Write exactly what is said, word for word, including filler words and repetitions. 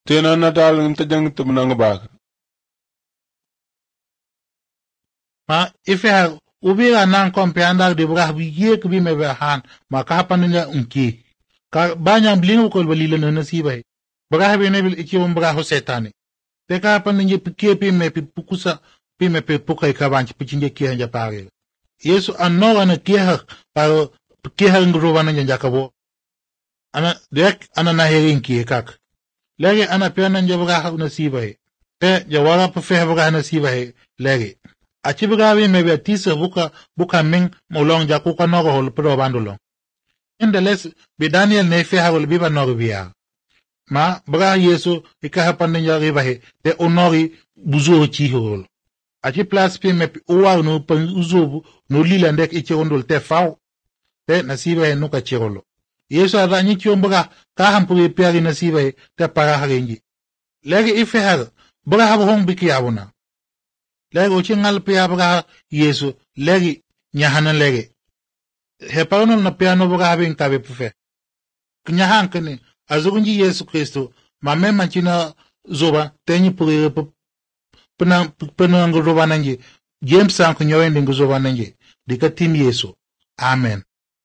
Tena natal nta jang tumnang bag. Ma ife ha ubira nan kompe andak de brah bi ye kbi me be han ma ka panunya unki. Ka banya blingu ko balila na nasiba. Brah be ne bil iki um brah setani. Te ka panunya pike pi me pi pukusa pi me pe pukai ka banchi pichinje kia nja pare. Yesu anora na kia pa kia ngruwa na nja kabo. Ana dek ana na herin ki kak. Lagi ana pe na nja brah nasiba. Te jawara pa fe brah nasiba lagi. Achi bigawi mebe tisa buka buka ming molong jaku ka nogo hol pro bandulong. Indeles bi Daniel ne fe hawol biba nogo biya. Ma bra Yesu ika hapan ninja ribahe de onori buzo chi hol. Achi plus pi me uwa no pan uzo no lila ndek ichi ondol te faw. Te nasiba he nuka chirolo. Yesu adanyi kiyombra ka hampuri piari nasiba he te para harenji. Legi ife har bra habo hong biki abuna. Legi uchi ngal pia bra Yesu legi nyahana legi. He paunol na pia no bra habing tabe pufe. Knyahan kani azugunji Yesu Kristo ma mema china zoba tenyi puri pena pena nguruba nanji James sanku nyoende nguruba nanji dika tim Yesu. Amen.